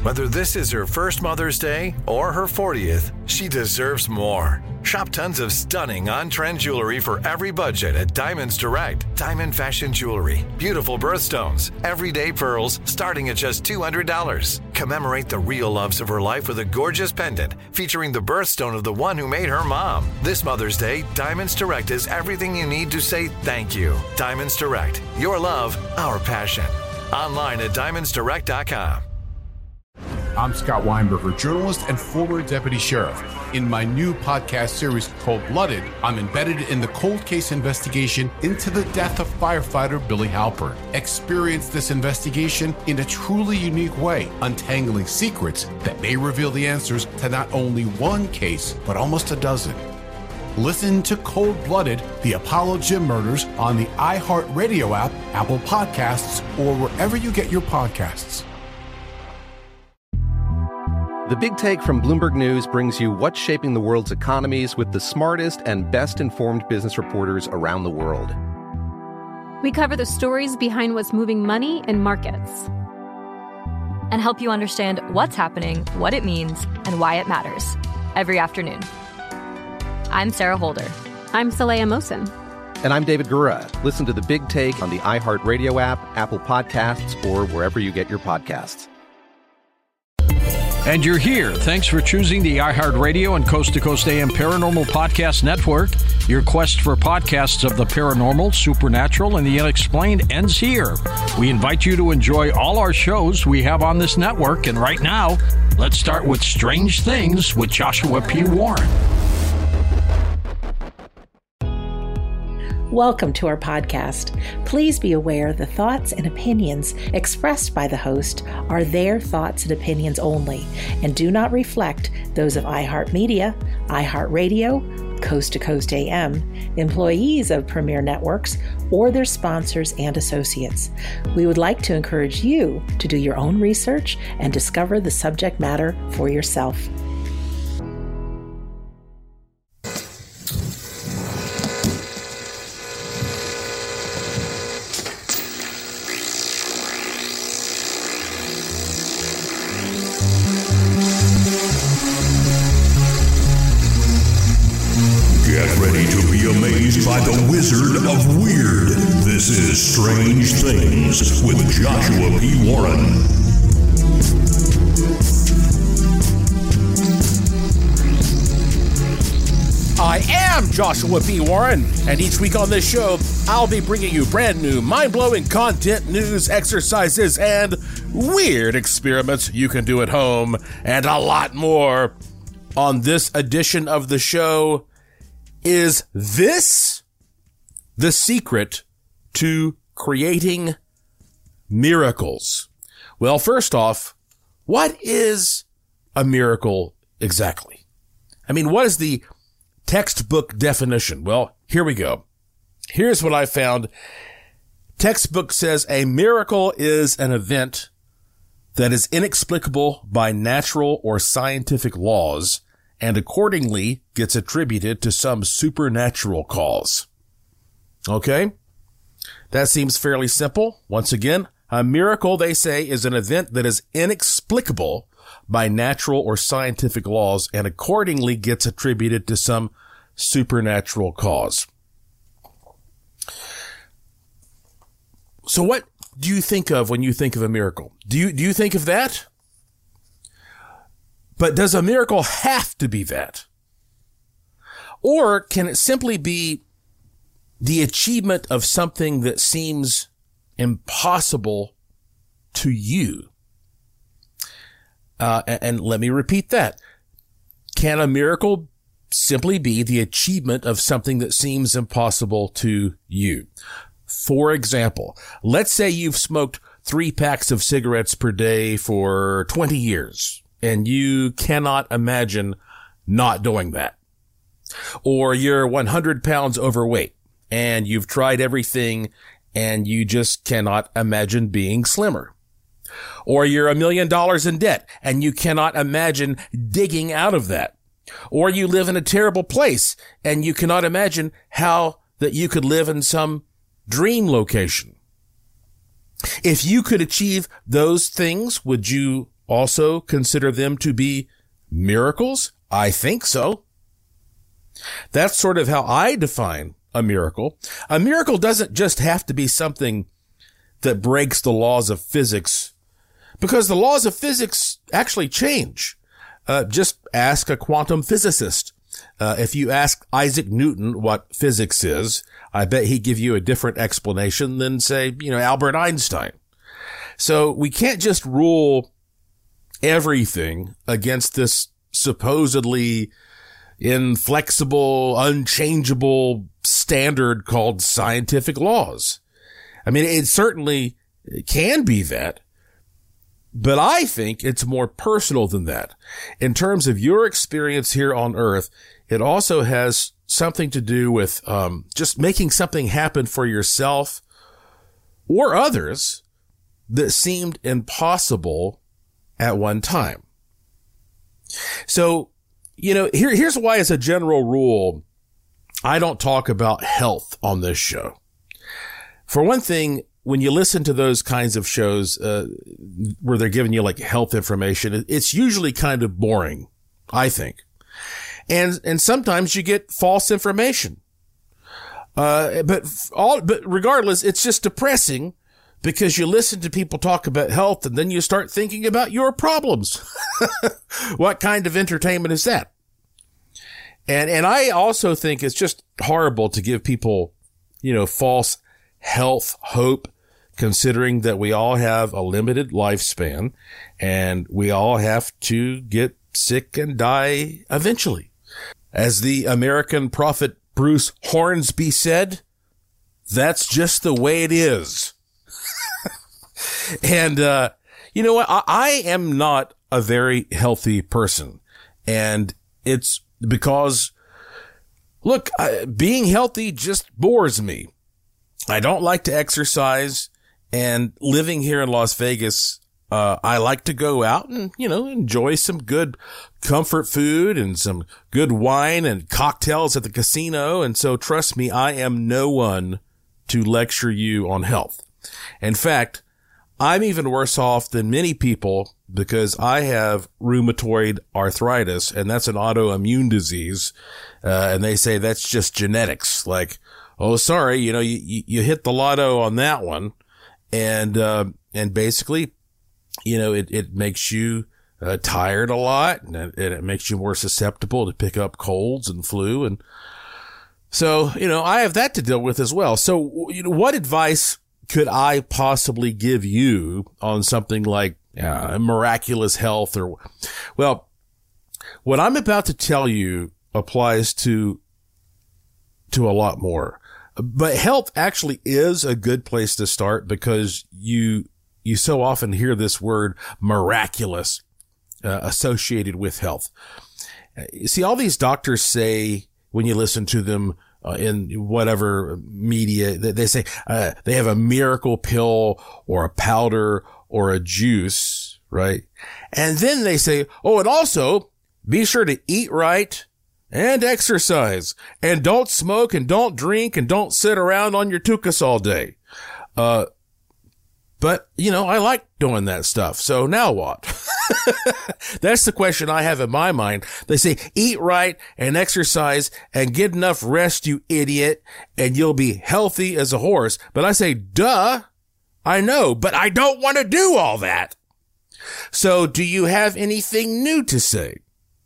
Whether this is her first Mother's Day or her 40th, she deserves more. Shop tons of stunning on-trend jewelry for every budget at Diamonds Direct. Diamond fashion jewelry, beautiful birthstones, everyday pearls starting at just $200. Commemorate the real loves of her life with a gorgeous pendant featuring the birthstone of the one who made her mom. This Mother's Day, Diamonds Direct is everything you need to say thank you. Diamonds Direct. Your love, our passion. Online at diamondsdirect.com. I'm Scott Weinberger, journalist and former deputy sheriff. In my new podcast series, Cold Blooded, I'm embedded in the cold case investigation into the death of firefighter Billy Halpern. Experience this investigation in a truly unique way, untangling secrets that may reveal the answers to not only one case, but almost a dozen. Listen to Cold Blooded, the Apollo Gym Murders on the iHeartRadio app, Apple Podcasts, or wherever you get your podcasts. The Big Take from Bloomberg News brings you what's shaping the world's economies with the smartest and best-informed business reporters around the world. We cover the stories behind what's moving money and markets, and help you understand what's happening, what it means, and why it matters every afternoon. I'm Sarah Holder. I'm Saleha Mohsin. And I'm David Gura. Listen to The Big Take on the iHeartRadio app, Apple Podcasts, or wherever you get your podcasts. And you're here. Thanks for choosing the iHeartRadio and Coast to Coast AM Paranormal Podcast Network. Your quest for podcasts of the paranormal, supernatural, and the unexplained ends here. We invite you to enjoy all our shows we have on this network. And right now, let's start with Strange Things with Joshua P. Warren. Welcome to our podcast. Please be aware the thoughts and opinions expressed by the host are their thoughts and opinions only and do not reflect those of iHeartMedia, iHeartRadio, Coast to Coast AM, employees of Premier Networks, or their sponsors and associates. We would like to encourage you to do your own research and discover the subject matter for yourself. By the Wizard of Weird. This is Strange Things with Joshua P. Warren. I am Joshua P. Warren, and each week on this show, I'll be bringing you brand new, mind-blowing content, news, exercises, and weird experiments you can do at home, and a lot more. On this edition of the show, is this the secret to creating miracles? Well, first off, what is a miracle exactly? I mean, what is the textbook definition? Well, here we go. Here's what I found. Textbook says a miracle is an event that is inexplicable by natural or scientific laws and accordingly gets attributed to some supernatural cause. Okay? That seems fairly simple. Once again, a miracle, they say, is an event that is inexplicable by natural or scientific laws and accordingly gets attributed to some supernatural cause. So what do you think of when you think of a miracle? Do you think of that? But does a miracle have to be that? Or can it simply be the achievement of something that seems impossible to you? And let me repeat that. Can a miracle simply be the achievement of something that seems impossible to you? For example, let's say you've smoked 3 packs of cigarettes per day for 20 years. And you cannot imagine not doing that. Or you're 100 pounds overweight and you've tried everything and you just cannot imagine being slimmer. Or you're $1 million in debt and you cannot imagine digging out of that. Or you live in a terrible place and you cannot imagine how that you could live in some dream location. If you could achieve those things, would you also consider them to be miracles? I think so. That's sort of how I define a miracle. A miracle doesn't just have to be something that breaks the laws of physics, because the laws of physics actually change. Just ask a quantum physicist. If you ask Isaac Newton what physics is, I bet he'd give you a different explanation than, say, Albert Einstein. So we can't just rule everything against this supposedly inflexible, unchangeable standard called scientific laws. I mean, it certainly can be that, but I think it's more personal than that. In terms of your experience here on Earth, it also has something to do with just making something happen for yourself or others that seemed impossible at one time. So, here's why, as a general rule, I don't talk about health on this show. For one thing, when you listen to those kinds of shows where they're giving you like health information, it's usually kind of boring, I think. And sometimes you get false information. But regardless, it's just depressing, because you listen to people talk about health and then you start thinking about your problems. What kind of entertainment is that? And I also think it's just horrible to give people, false health hope, considering that we all have a limited lifespan and we all have to get sick and die eventually. As the American prophet Bruce Hornsby said, that's just the way it is. And, you know what? I am not a very healthy person. And it's because, look, being healthy just bores me. I don't like to exercise, and living here in Las Vegas, I like to go out and, enjoy some good comfort food and some good wine and cocktails at the casino. And so trust me, I am no one to lecture you on health. In fact, I'm even worse off than many people, because I have rheumatoid arthritis, and that's an autoimmune disease. And they say that's just genetics. Like, oh, sorry, you hit the lotto on that one. And basically, it makes you tired a lot, and it makes you more susceptible to pick up colds and flu. And so, I have that to deal with as well. So, what advice could I possibly give you on something like miraculous health? Well, what I'm about to tell you applies to a lot more. But health actually is a good place to start, because you so often hear this word miraculous associated with health. You see, all these doctors say, when you listen to them in whatever media, they say they have a miracle pill or a powder or a juice, right? And then they say, oh, and also be sure to eat right and exercise, and don't smoke and don't drink and don't sit around on your tuchus all day. But, I like doing that stuff. So now what? That's the question I have in my mind. They say, eat right and exercise and get enough rest, you idiot, and you'll be healthy as a horse. But I say, duh, I know, but I don't want to do all that. So do you have anything new to say?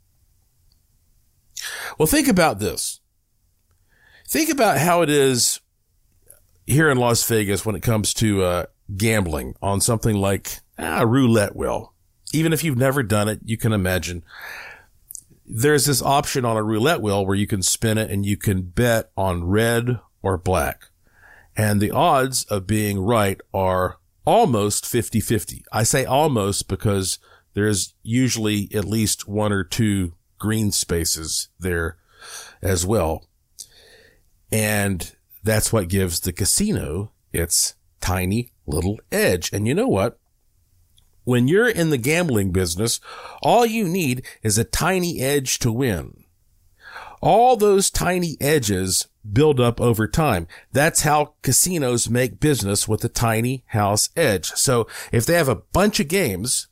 Well, think about this. Think about how it is here in Las Vegas when it comes to gambling on something like a roulette wheel. Even if you've never done it, you can imagine. There's this option on a roulette wheel where you can spin it and you can bet on red or black. And the odds of being right are almost 50-50. I say almost because there's usually at least one or two green spaces there as well. And that's what gives the casino its tiny little edge. And you know what? When you're in the gambling business, all you need is a tiny edge to win. All those tiny edges build up over time. That's how casinos make business, with a tiny house edge. So if they have a bunch of games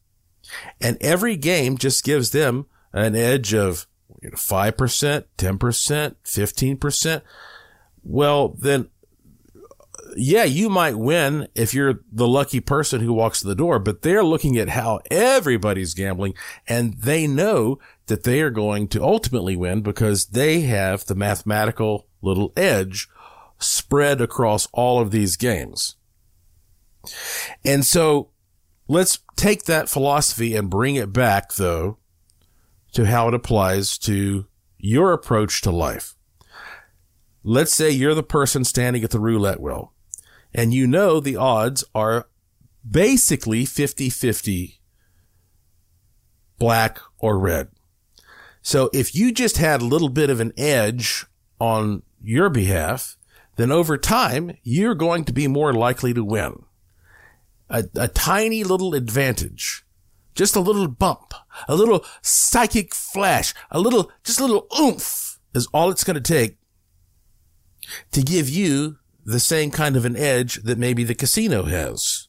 And every game just gives them an edge of 5%, 10%, 15%. Well, then, yeah, you might win if you're the lucky person who walks to the door, but they're looking at how everybody's gambling, and they know that they are going to ultimately win because they have the mathematical little edge spread across all of these games. And so let's take that philosophy and bring it back, though, to how it applies to your approach to life. Let's say you're the person standing at the roulette wheel, and you know the odds are basically 50-50 black or red. So if you just had a little bit of an edge on your behalf, then over time, you're going to be more likely to win. A tiny little advantage, just a little bump, a little psychic flash, just a little oomph is all it's going to take to give you the same kind of an edge that maybe the casino has.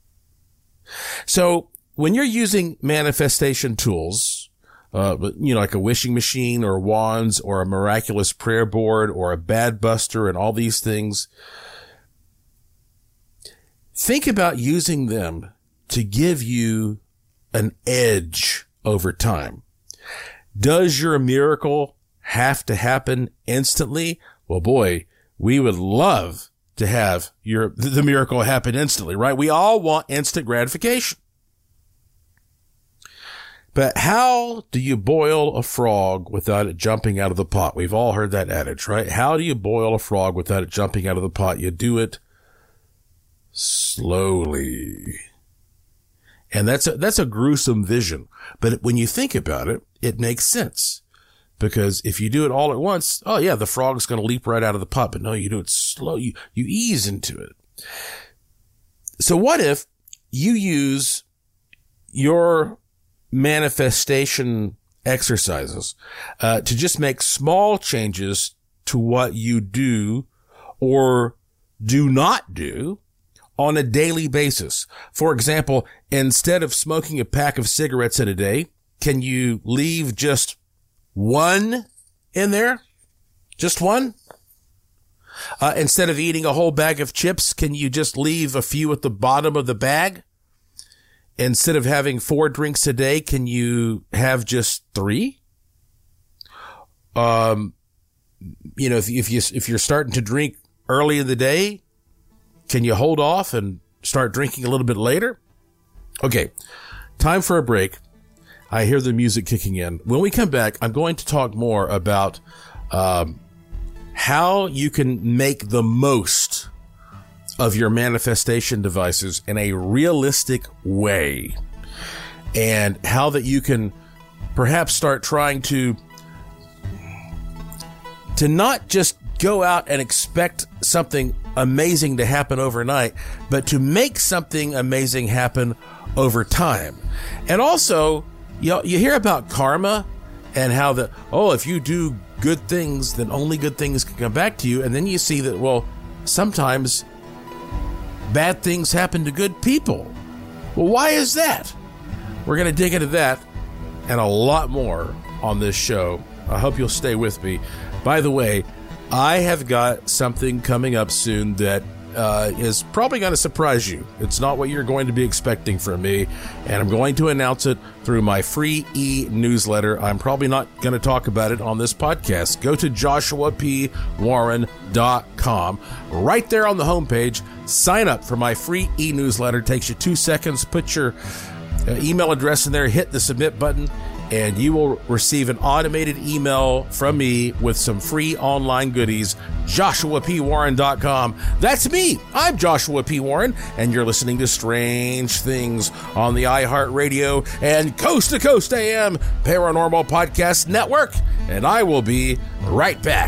So when you're using manifestation tools, like a wishing machine or wands or a miraculous prayer board or a bad buster and all these things, think about using them to give you an edge over time. Does your miracle have to happen instantly? Well, boy, we would love to have the miracle happen instantly, right? We all want instant gratification. But how do you boil a frog without it jumping out of the pot? We've all heard that adage, right? How do you boil a frog without it jumping out of the pot? You do it slowly. And that's a gruesome vision. But when you think about it, it makes sense. Because if you do it all at once, oh yeah, the frog's going to leap right out of the pot. But no, you do it slow. You ease into it. So what if you use your manifestation exercises to just make small changes to what you do or do not do on a daily basis? For example, instead of smoking a pack of cigarettes in a day, can you leave just one in there? Just one? Instead of eating a whole bag of chips, can you just leave a few at the bottom of the bag? Instead of having 4 drinks a day, can you have just 3? If you're starting to drink early in the day, can you hold off and start drinking a little bit later? Okay, time for a break. I hear the music kicking in. When we come back, I'm going to talk more about how you can make the most of your manifestation devices in a realistic way, and how that you can perhaps start trying to not just go out and expect something amazing to happen overnight, but to make something amazing happen over time. And also, you hear about karma and how if you do good things, then only good things can come back to you. And then you see that, well, sometimes bad things happen to good people. Well, why is that? We're going to dig into that and a lot more on this show. I hope you'll stay with me. By the way, I have got something coming up soon that is probably going to surprise you. It's not what you're going to be expecting from me, and I'm going to announce it through my free e-newsletter. I'm probably not going to talk about it on this podcast. Go to joshuapwarren.com. Right there on the homepage, sign up for my free e-newsletter. It takes you 2 seconds. Put your email address in there, hit the submit button, and you will receive an automated email from me with some free online goodies. JoshuaPWarren.com. That's me. I'm Joshua P. Warren, and you're listening to Strange Things on the iHeartRadio and Coast to Coast AM Paranormal Podcast Network. And I will be right back.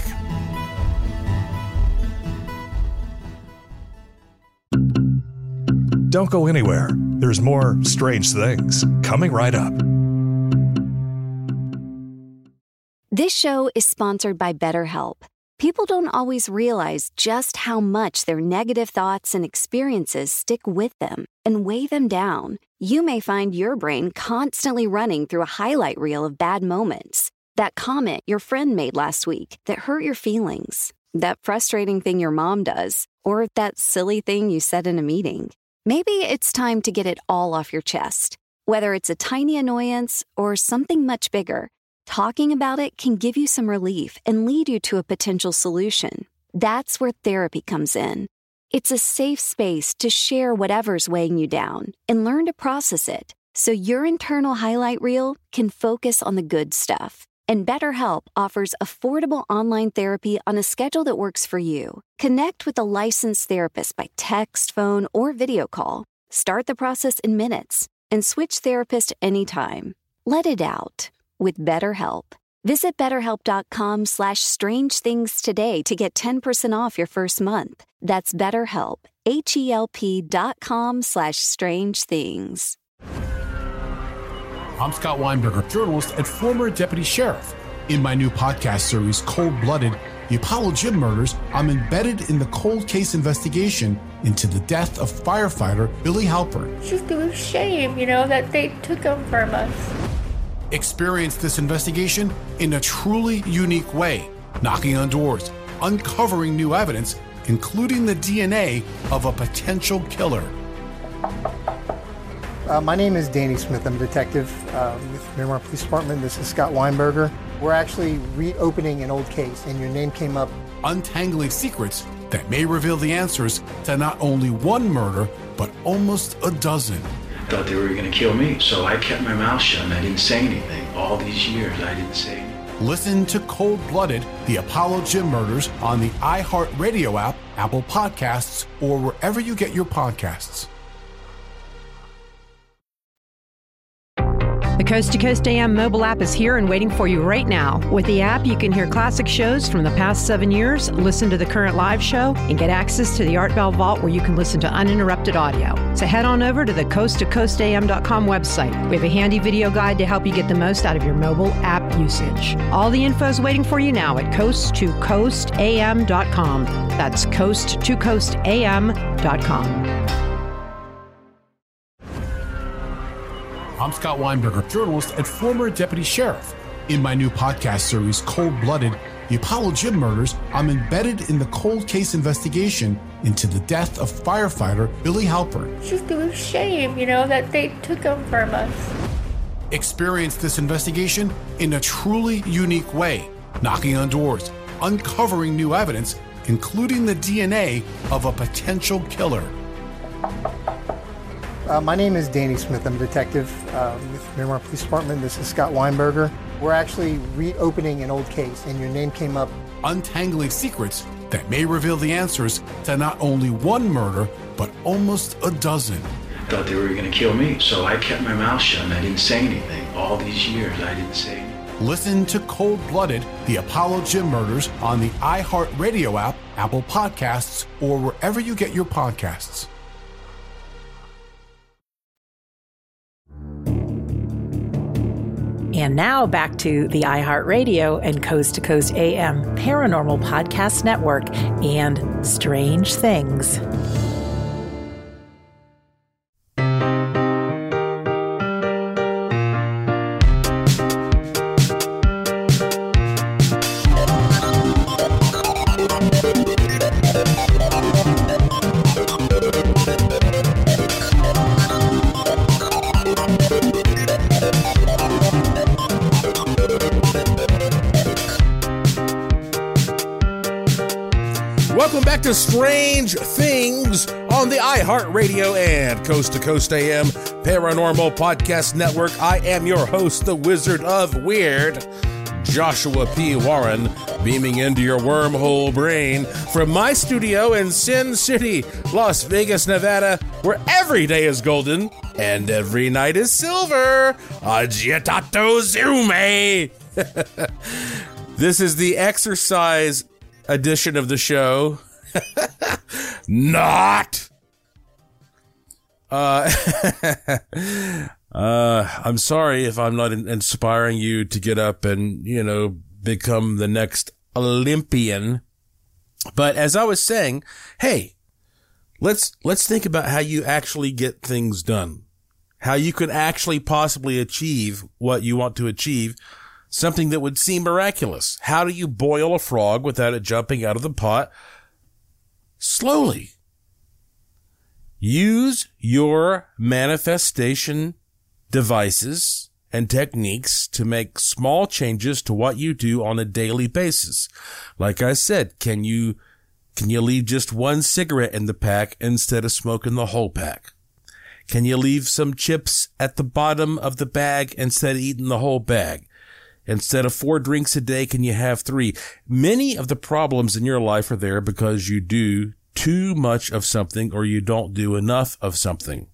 Don't go anywhere. There's more Strange Things coming right up. This show is sponsored by BetterHelp. People don't always realize just how much their negative thoughts and experiences stick with them and weigh them down. You may find your brain constantly running through a highlight reel of bad moments. That comment your friend made last week that hurt your feelings. That frustrating thing your mom does. Or that silly thing you said in a meeting. Maybe it's time to get it all off your chest. Whether it's a tiny annoyance or something much bigger, talking about it can give you some relief and lead you to a potential solution. That's where therapy comes in. It's a safe space to share whatever's weighing you down and learn to process it so your internal highlight reel can focus on the good stuff. And BetterHelp offers affordable online therapy on a schedule that works for you. Connect with a licensed therapist by text, phone, or video call. Start the process in minutes and switch therapist anytime. Let it out with BetterHelp. Visit BetterHelp.com/strangethings today to get 10% off your first month. That's BetterHelp, HELP.com/strangethings. I'm Scott Weinberger, journalist and former deputy sheriff. In my new podcast series, Cold Blooded, The Apollo Gym Murders, I'm embedded in the cold case investigation into the death of firefighter Billy Halpern. It's just a shame, that they took him from us. Experience this investigation in a truly unique way, knocking on doors, uncovering new evidence, including the DNA of a potential killer. My name is Danny Smith. I'm a detective with Miramar Police Department. This is Scott Weinberger. We're actually reopening an old case, and your name came up. Untangling secrets that may reveal the answers to not only one murder, but almost a dozen. I thought they were going to kill me, so I kept my mouth shut and I didn't say anything. All these years, I didn't say anything. Listen to Cold Blooded, The Apollo Gym Murders on the iHeartRadio app, Apple Podcasts, or wherever you get your podcasts. The Coast to Coast AM mobile app is here and waiting for you right now. With the app, you can hear classic shows from the past 7 years, listen to the current live show, and get access to the Art Bell Vault where you can listen to uninterrupted audio. So head on over to the coasttocoastam.com website. We have a handy video guide to help you get the most out of your mobile app usage. All the info is waiting for you now at coasttocoastam.com. That's coasttocoastam.com. I'm Scott Weinberger, journalist and former deputy sheriff. In my new podcast series, Cold Blooded, The Apollo Gym Murders, I'm embedded in the cold case investigation into the death of firefighter Billy Halpern. It's just a shame, that they took him from us. Experience this investigation in a truly unique way, knocking on doors, uncovering new evidence, including the DNA of a potential killer. My name is Danny Smith. I'm a detective with Miramar Police Department. This is Scott Weinberger. We're actually reopening an old case, and your name came up. Untangling secrets that may reveal the answers to not only one murder, but almost a dozen. I thought they were going to kill me, so I kept my mouth shut and I didn't say anything. All these years, I didn't say anything. Listen to Cold Blooded, The Apollo Gym Murders on the iHeartRadio app, Apple Podcasts, or wherever you get your podcasts. And now back to the iHeartRadio and Coast to Coast AM Paranormal Podcast Network and Strange Things. Welcome back to Strange Things on the iHeartRadio and Coast to Coast AM Paranormal Podcast Network. I am your host, the Wizard of Weird, Joshua P. Warren, beaming into your wormhole brain from my studio in Sin City, Las Vegas, Nevada, where every day is golden and every night is silver. Agitato Zume! This is the exercise edition of the show. Not. I'm sorry if I'm not inspiring you to get up and, become the next Olympian. But as I was saying, hey, let's think about how you actually get things done, how you could actually possibly achieve what you want to achieve, something that would seem miraculous. How do you boil a frog without it jumping out of the pot? Slowly. Use your manifestation devices and techniques to make small changes to what you do on a daily basis. Like I said, can you leave just one cigarette in the pack instead of smoking the whole pack? Can you leave some chips at the bottom of the bag instead of eating the whole bag? Instead of 4 drinks a day, can you have 3? Many of the problems in your life are there because you do too much of something or you don't do enough of something.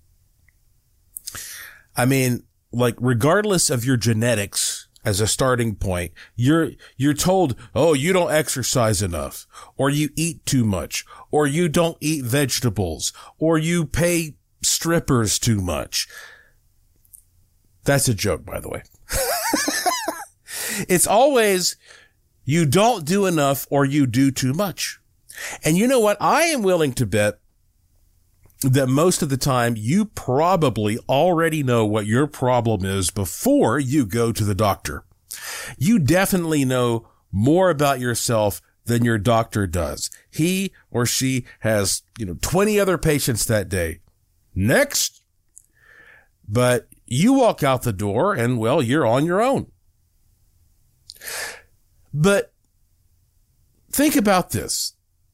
I mean, like, regardless of your genetics as a starting point, you're told, oh, you don't exercise enough, or you eat too much, or you don't eat vegetables, or you pay strippers too much. That's a joke, by the way. It's always you don't do enough or you do too much. And you know what? I am willing to bet that most of the time you probably already know what your problem is before you go to the doctor. You definitely know more about yourself than your doctor does. He or she has, 20 other patients that day. Next. But you walk out the door and, well, you're on your own. But think about this.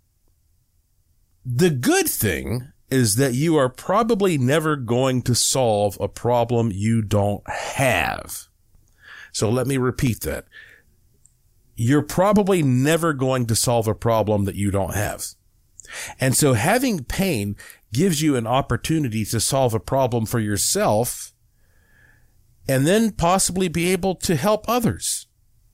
The good thing is that you are probably never going to solve a problem you don't have. So let me repeat that. You're probably never going to solve a problem that you don't have. And so having pain gives you an opportunity to solve a problem for yourself and then possibly be able to help others.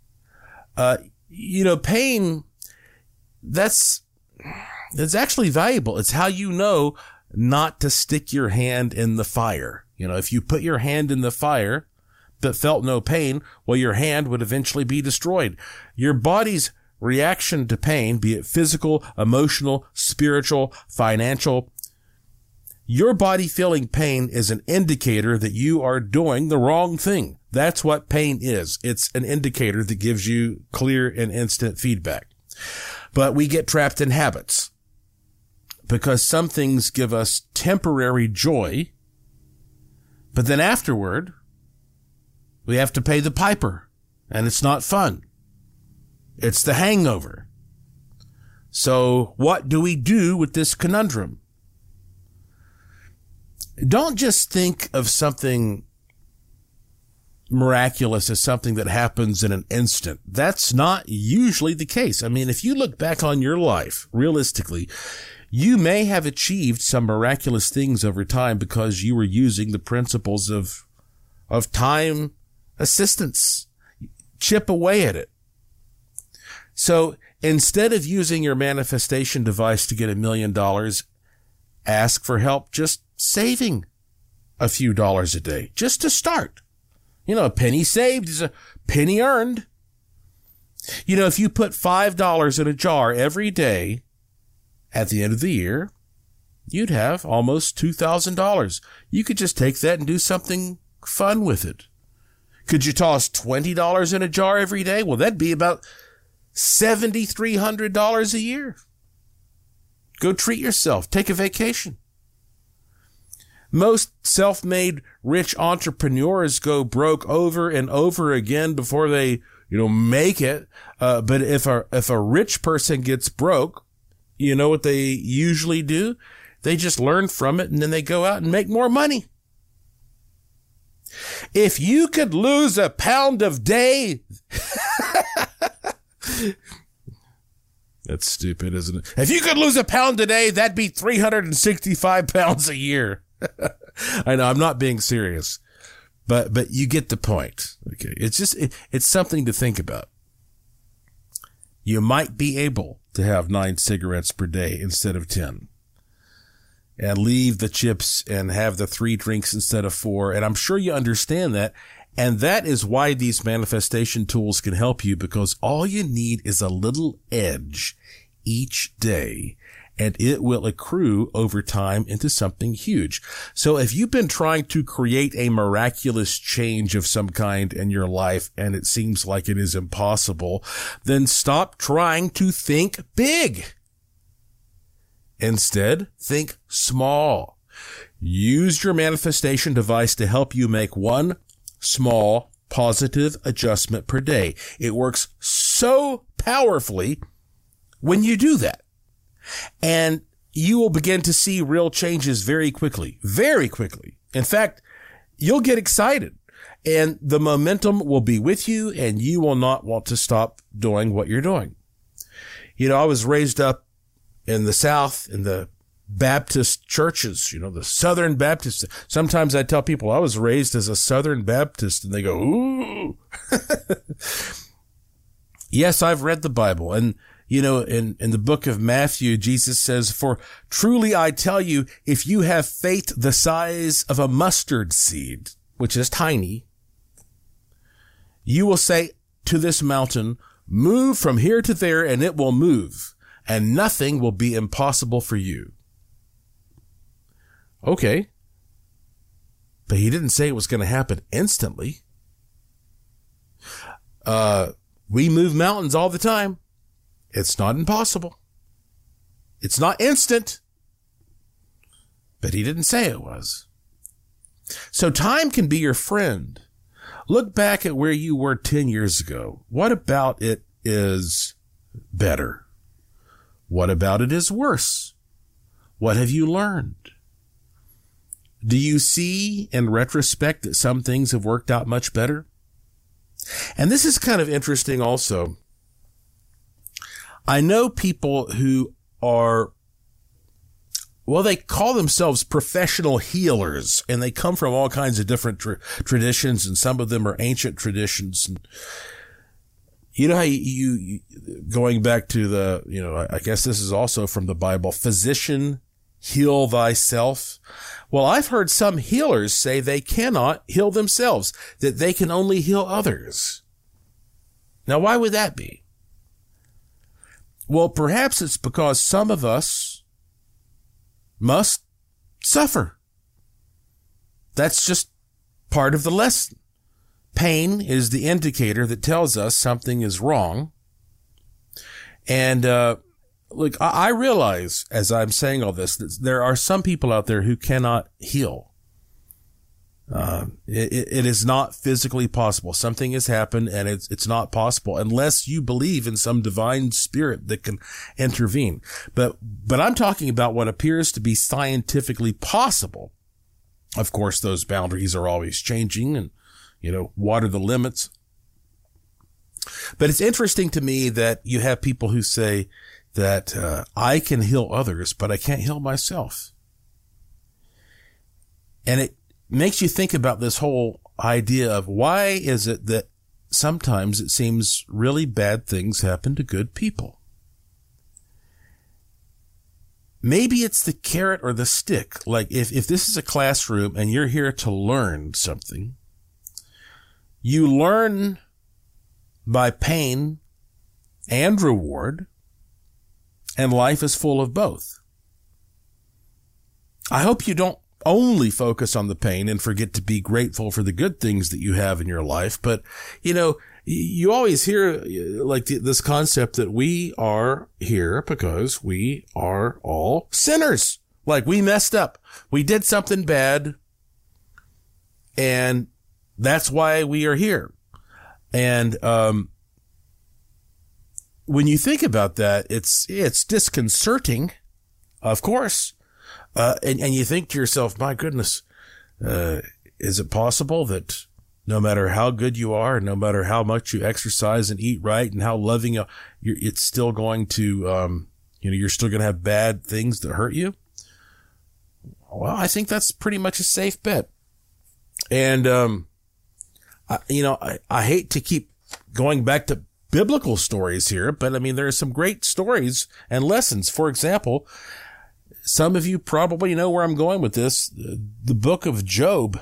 Pain, that's actually valuable. It's how you know not to stick your hand in the fire. If you put your hand in the fire but felt no pain, well, your hand would eventually be destroyed. Your body's reaction to pain, be it physical, emotional, spiritual, financial, your body feeling pain is an indicator that you are doing the wrong thing. That's what pain is. It's an indicator that gives you clear and instant feedback. But we get trapped in habits because some things give us temporary joy, but then afterward, we have to pay the piper, and it's not fun. It's the hangover. So what do we do with this conundrum? Don't just think of something miraculous as something that happens in an instant. That's not usually the case. I mean, if you look back on your life, realistically, you may have achieved some miraculous things over time because you were using the principles of time assistance. Chip away at it. So instead of using your manifestation device to get $1 million, ask for help just saving a few dollars a day, just to start. A penny saved is a penny earned. If you put $5 in a jar every day at the end of the year, you'd have almost $2,000. You could just take that and do something fun with it. Could you toss $20 in a jar every day? Well, that'd be about $7,300 a year. Go treat yourself. Take a vacation. Most self-made rich entrepreneurs go broke over and over again before they, make it. But if a rich person gets broke, you know what they usually do? They just learn from it and then they go out and make more money. If you could lose a pound a day, that's stupid, isn't it? If you could lose a pound a day, that'd be 365 pounds a year. I know, I'm not being serious, but you get the point. Okay. It's something to think about. You might be able to have 9 cigarettes per day instead of 10 and leave the chips and have the 3 drinks instead of 4. And I'm sure you understand that. And that is why these manifestation tools can help you, because all you need is a little edge each day, and it will accrue over time into something huge. So if you've been trying to create a miraculous change of some kind in your life and it seems like it is impossible, then stop trying to think big. Instead, think small. Use your manifestation device to help you make one small positive adjustment per day. It works so powerfully when you do that. And you will begin to see real changes very quickly, very quickly. In fact, you'll get excited and the momentum will be with you and you will not want to stop doing what you're doing. You know, I was raised up in the South in the Baptist churches, you know, the Southern Baptist. Sometimes I tell people I was raised as a Southern Baptist and they go, ooh. Yes, I've read the Bible. And, you know, in the book of Matthew, Jesus says, "For truly I tell you, if you have faith the size of a mustard seed," which is tiny, "you will say to this mountain, move from here to there, and it will move, and nothing will be impossible for you." Okay. But he didn't say it was going to happen instantly. We move mountains all the time. It's not impossible. It's not instant. But he didn't say it was. So time can be your friend. Look back at where you were 10 years ago. What about it is better? What about it is worse? What have you learned? Do you see in retrospect that some things have worked out much better? And this is kind of interesting also. I know people who are, well, they call themselves professional healers, and they come from all kinds of different traditions, and some of them are ancient traditions. And you know how you going back to the, you know, I guess this is also from the Bible, physician, heal thyself. Well, I've heard some healers say they cannot heal themselves, that they can only heal others. Now, why would that be? Well, perhaps it's because some of us must suffer. That's just part of the lesson. Pain is the indicator that tells us something is wrong. And, look, I realize as I'm saying all this, that there are some people out there who cannot heal. It is not physically possible. Something has happened and it's not possible unless you believe in some divine spirit that can intervene. But I'm talking about what appears to be scientifically possible. Of course, those boundaries are always changing and, you know, what are the limits? But it's interesting to me that you have people who say that I can heal others, but I can't heal myself. And it makes you think about this whole idea of why is it that sometimes it seems really bad things happen to good people? Maybe it's the carrot or the stick. Like if this is a classroom and you're here to learn something, you learn by pain and reward, and life is full of both. I hope you don't only focus on the pain and forget to be grateful for the good things that you have in your life. But, you know, you always hear like this concept that we are here because we are all sinners. Like we messed up. We did something bad. And that's why we are here. And, when you think about that, it's disconcerting, of course. And you think to yourself, my goodness, is it possible that no matter how good you are, no matter how much you exercise and eat right and how loving it's still going to, you're still going to have bad things that hurt you? Well, I think that's pretty much a safe bet. And, I hate to keep going back to biblical stories here, but I mean, there are some great stories and lessons. For example, some of you probably know where I'm going with this. The book of Job.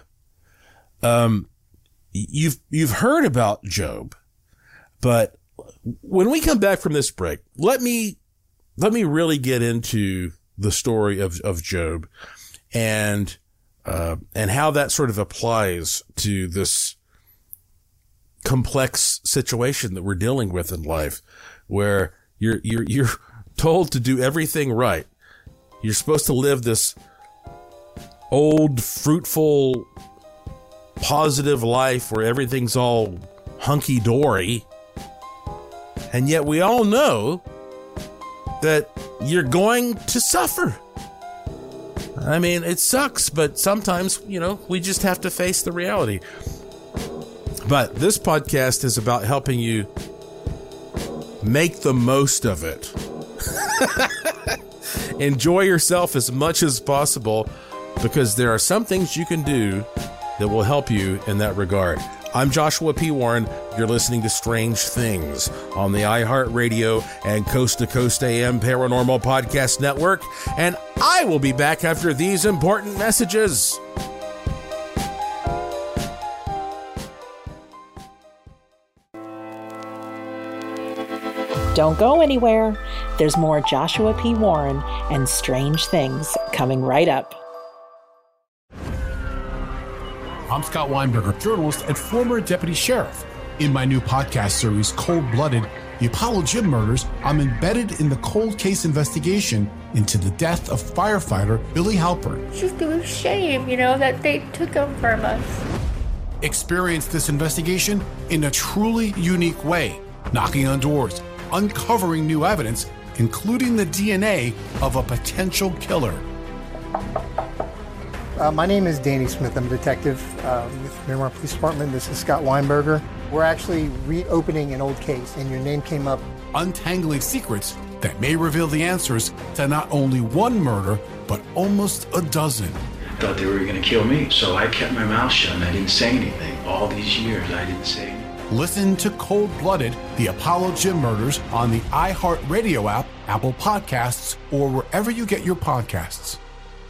You've heard about Job, but when we come back from this break, let me let me really get into the story of Job and how that sort of applies to this complex situation that we're dealing with in life, where you're told to do everything right. You're supposed to live this old, fruitful, positive life where everything's all hunky-dory. And yet we all know that you're going to suffer. I mean, it sucks, but sometimes, we just have to face the reality. But this podcast is about helping you make the most of it. Enjoy yourself as much as possible, because there are some things you can do that will help you in that regard. I'm Joshua P. Warren. You're listening to Strange Things on the iHeartRadio and Coast to Coast AM Paranormal Podcast Network, and I will be back after these important messages. Don't go anywhere. There's more Joshua P. Warren and Strange Things coming right up. I'm Scott Weinberger, journalist and former deputy sheriff. In my new podcast series, Cold Blooded, The Apollo Gym Murders, I'm embedded in the cold case investigation into the death of firefighter Billy Halpern. It's just a shame, that they took him from us. Experience this investigation in a truly unique way, knocking on doors, uncovering new evidence, including the DNA of a potential killer. My name is Danny Smith. I'm a detective with Miramar Police Department. This is Scott Weinberger. We're actually reopening an old case, and your name came up. Untangling secrets that may reveal the answers to not only one murder, but almost a dozen. I thought they were going to kill me, so I kept my mouth shut and I didn't say anything. All these years, I didn't say anything. Listen to Cold Blooded, The Apollo Gym Murders on the iHeartRadio app, Apple Podcasts, or wherever you get your podcasts.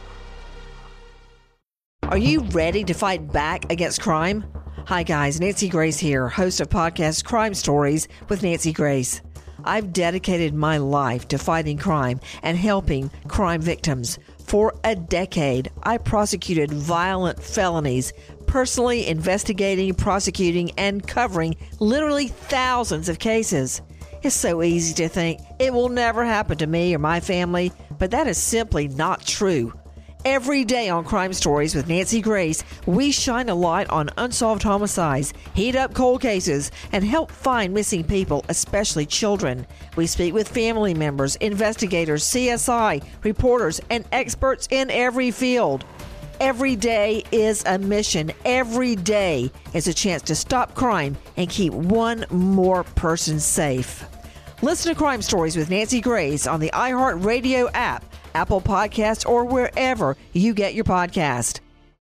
Are you ready to fight back against crime? Hi guys, Nancy Grace here, host of podcast Crime Stories with Nancy Grace. I've dedicated my life to fighting crime and helping crime victims. For a decade, I prosecuted violent felonies, personally investigating, prosecuting, and covering literally thousands of cases. It's so easy to think it will never happen to me or my family, but that is simply not true. Every day on Crime Stories with Nancy Grace, we shine a light on unsolved homicides, heat up cold cases, and help find missing people, especially children. We speak with family members, investigators, CSI, reporters, and experts in every field. Every day is a mission. Every day is a chance to stop crime and keep one more person safe. Listen to Crime Stories with Nancy Grace on the iHeartRadio app, Apple Podcasts, or wherever you get your podcast.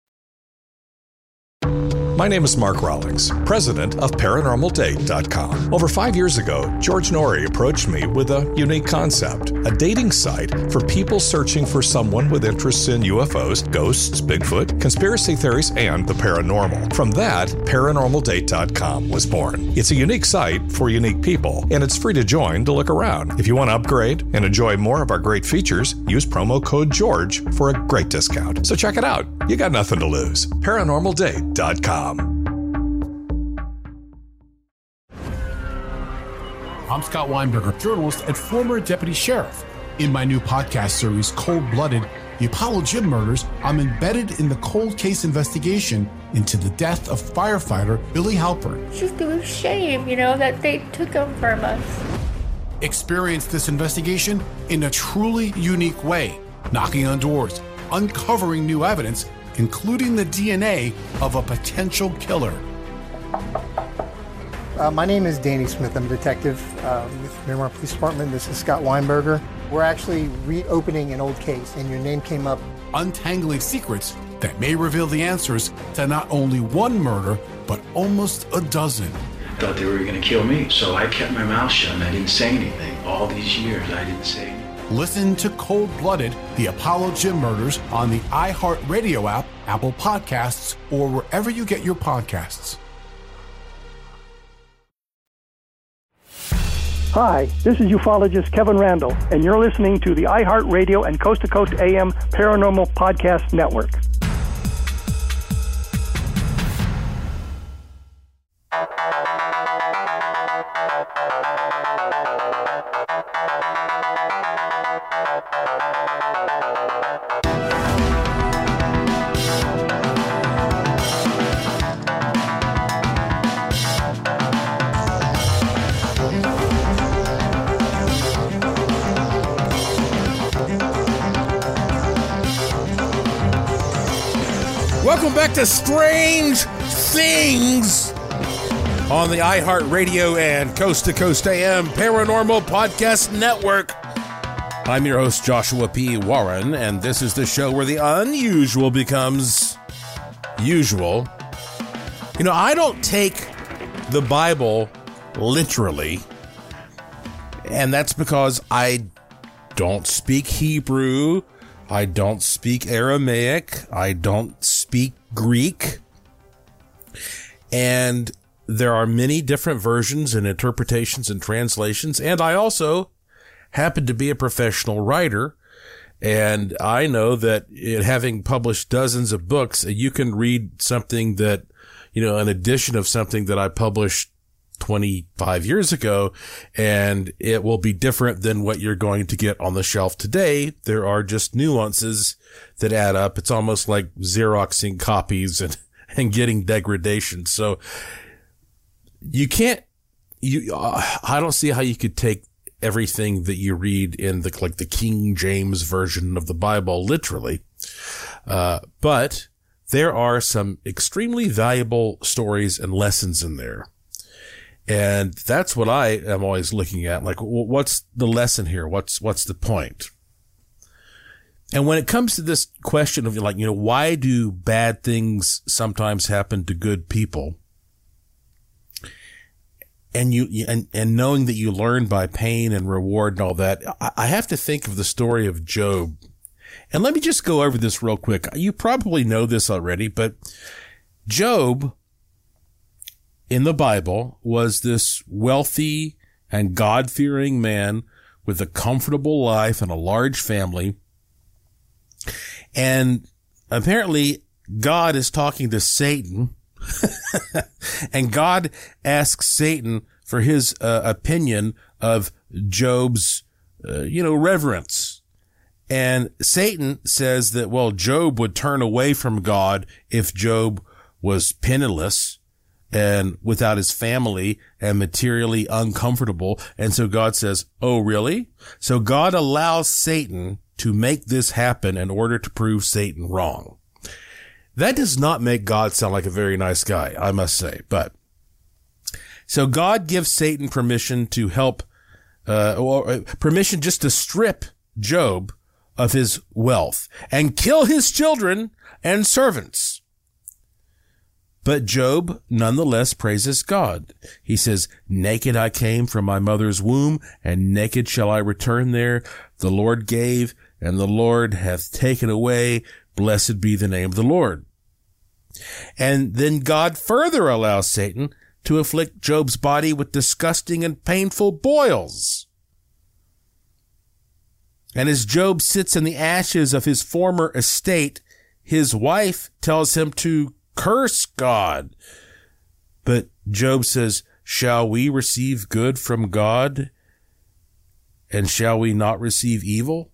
My name is Mark Rawlings, president of ParanormalDate.com. Over 5 years ago, George Norrie approached me with a unique concept, a dating site for people searching for someone with interests in UFOs, ghosts, Bigfoot, conspiracy theories, and the paranormal. From that, ParanormalDate.com was born. It's a unique site for unique people, and it's free to join to look around. If you want to upgrade and enjoy more of our great features, use promo code GEORGE for a great discount. So check it out. You got nothing to lose. ParanormalDate.com. I'm Scott Weinberger, journalist and former deputy sheriff. In my new podcast series, Cold Blooded, The Apollo Gym Murders, I'm embedded in the cold case investigation into the death of firefighter Billy Halpern. It's just a shame, that they took him from us. Experience this investigation in a truly unique way, knocking on doors, uncovering new evidence, including the DNA of a potential killer. My name is Danny Smith. I'm a detective with Miramar Police Department. This is Scott Weinberger. We're actually reopening an old case, and your name came up. Untangling secrets that may reveal the answers to not only one murder, but almost a dozen. I thought they were going to kill me, so I kept my mouth shut and I didn't say anything. All these years, I didn't say anything. Listen to Cold Blooded, The Apollo Gym Murders on the iHeartRadio app, Apple Podcasts, or wherever you get your podcasts. Hi, this is ufologist Kevin Randall, and you're listening to the iHeartRadio and Coast to Coast AM Paranormal Podcast Network. Welcome back to Strange Things on the iHeartRadio and Coast to Coast AM Paranormal Podcast Network. I'm your host, Joshua P. Warren, and this is the show where the unusual becomes usual. You know, I don't take the Bible literally, and that's because I don't speak Hebrew, I don't speak Aramaic, I don't speak Greek, and there are many different versions and interpretations and translations, and I also happen to be a professional writer, and I know that having published dozens of books, you can read something that, you know, an edition of something that I published 25 years ago, and it will be different than what you're going to get on the shelf today. There are just nuances that add up. It's almost like Xeroxing copies and getting degradation. So I don't see how you could take everything that you read in the King James version of the Bible literally. But there are some extremely valuable stories and lessons in there. And that's what I am always looking at. Like, what's the lesson here? What's the point? And when it comes to this question of, like, you know, why do bad things sometimes happen to good people? And and knowing that you learn by pain and reward and all that, I have to think of the story of Job. And let me just go over this real quick. You probably know this already, but Job in the Bible was this wealthy and God-fearing man with a comfortable life and a large family. And apparently God is talking to Satan and God asks Satan for his opinion of Job's, reverence. And Satan says that, well, Job would turn away from God if Job was penniless and without his family and materially uncomfortable. And so God says, oh, really? So God allows Satan to make this happen in order to prove Satan wrong. That does not make God sound like a very nice guy, I must say. But so God gives Satan permission to help, or permission just to strip Job of his wealth and kill his children and servants. But Job nonetheless praises God. He says, naked I came from my mother's womb, and naked shall I return there. The Lord gave, and the Lord hath taken away. Blessed be the name of the Lord. And then God further allows Satan to afflict Job's body with disgusting and painful boils. And as Job sits in the ashes of his former estate, his wife tells him to curse God. But Job says, shall we receive good from God, and shall we not receive evil?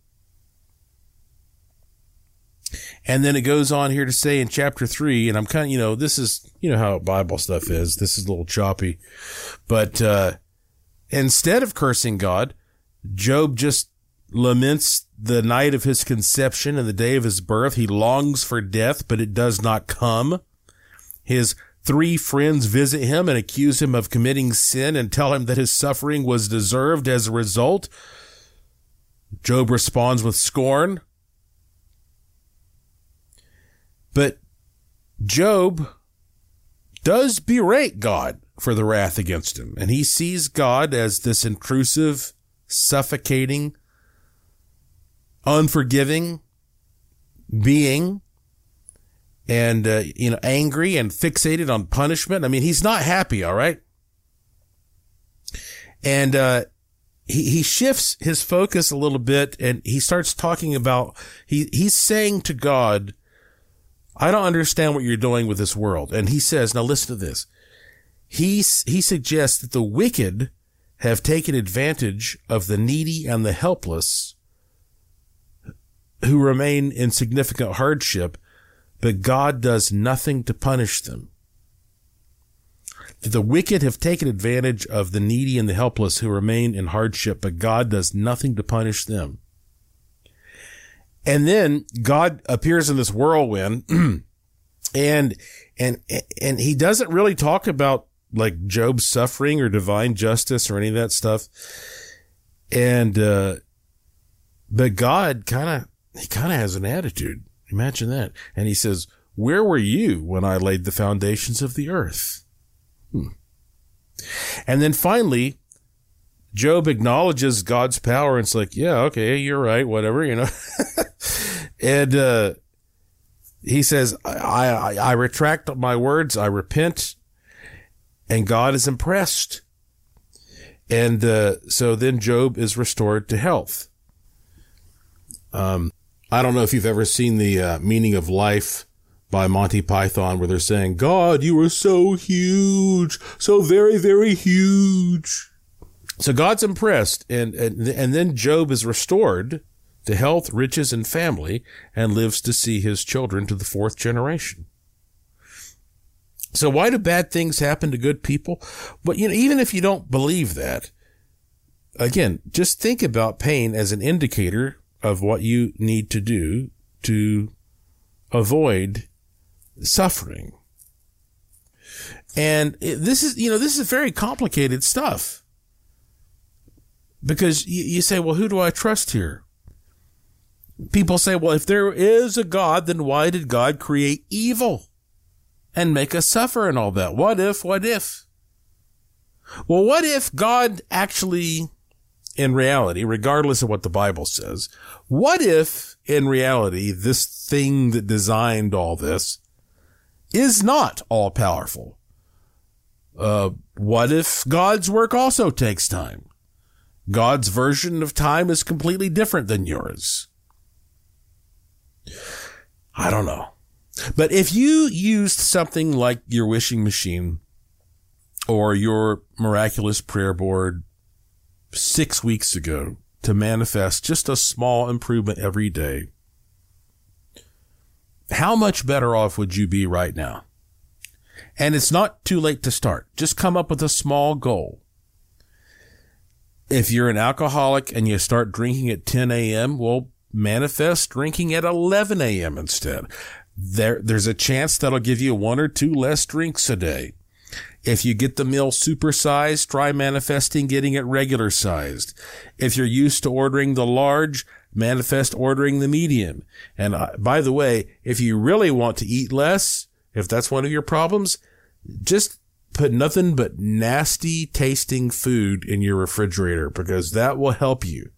And then it goes on here to say in chapter 3, and I'm kind of, this is, how Bible stuff is. This is a little choppy. But instead of cursing God, Job just laments the night of his conception and the day of his birth. He longs for death, but it does not come. His 3 friends visit him and accuse him of committing sin and tell him that his suffering was deserved as a result. Job responds with scorn. But Job does berate God for the wrath against him, and he sees God as this intrusive, suffocating, unforgiving being, and, angry and fixated on punishment. I mean, he's not happy, all right? And he shifts his focus a little bit, and he starts talking about, he's saying to God, I don't understand what you're doing with this world. And he says, now listen to this. He suggests that the wicked have taken advantage of the needy and the helpless who remain in significant hardship, but God does nothing to punish them. The wicked have taken advantage of the needy and the helpless who remain in hardship, but God does nothing to punish them. And then God appears in this whirlwind, and he doesn't really talk about like Job's suffering or divine justice or any of that stuff. And but God kind of has an attitude. Imagine that. And he says, "Where were you when I laid the foundations of the earth?" And then finally, Job acknowledges God's power, and it's like, yeah, okay, you're right, whatever, you know. And he says, I retract my words, I repent, and God is impressed. And so then Job is restored to health. I don't know if you've ever seen the Meaning of Life by Monty Python, where they're saying, God, you are so huge, so very, very huge. So God's impressed, and then Job is restored to health, riches, and family, and lives to see his children to the 4th generation. So why do bad things happen to good people? But, you know, even if you don't believe that, again, just think about pain as an indicator of what you need to do to avoid suffering. And this is very complicated stuff, because you say, well, who do I trust here? People say, well, if there is a God, then why did God create evil and make us suffer and all that? What if? Well, what if God actually, in reality, regardless of what the Bible says, what if in reality this thing that designed all this is not all powerful? What if God's work also takes time? God's version of time is completely different than yours. I don't know. But if you used something like your wishing machine or your miraculous prayer board 6 weeks ago to manifest just a small improvement every day, how much better off would you be right now? And it's not too late to start. Just come up with a small goal. If you're an alcoholic and you start drinking at 10 a.m., well, manifest drinking at 11 a.m. instead. There's a chance that'll give you 1 or 2 less drinks a day. If you get the meal supersized, try manifesting getting it regular sized. If you're used to ordering the large, manifest ordering the medium. And by the way, if you really want to eat less, if that's one of your problems, just put nothing but nasty tasting food in your refrigerator, because that will help you.